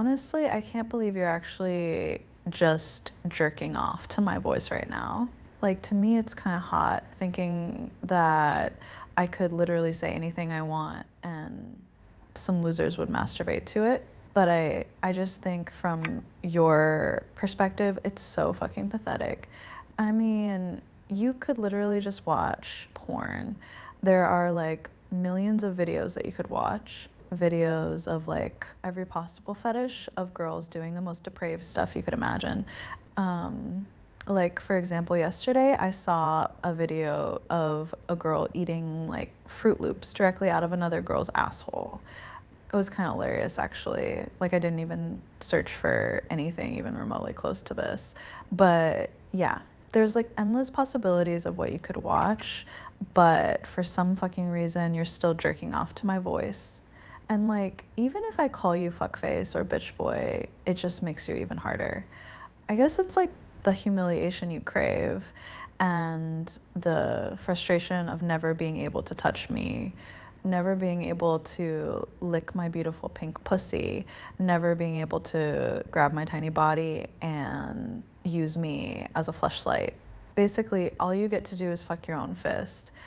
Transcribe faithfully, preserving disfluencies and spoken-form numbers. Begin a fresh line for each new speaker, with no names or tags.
Honestly, I can't believe you're actually just jerking off to my voice right now. Like, to me, it's kind of hot thinking that I could literally say anything I want and some losers would masturbate to it. But I, I just think from your perspective, it's so fucking pathetic. I mean, you could literally just watch porn. There are like millions of videos that you could watch. Videos of like every possible fetish of girls doing the most depraved stuff you could imagine. Um, like, for example, yesterday I saw a video of a girl eating like Fruit Loops directly out of another girl's asshole. It was kind of hilarious, actually. Like, I didn't even search for anything even remotely close to this. But yeah, there's like endless possibilities of what you could watch, but for some fucking reason, you're still jerking off to my voice. And like, even if I call you fuckface or bitch boy, it just makes you even harder. I guess it's like the humiliation you crave and the frustration of never being able to touch me, never being able to lick my beautiful pink pussy, never being able to grab my tiny body and use me as a fleshlight. Basically, all you get to do is fuck your own fist.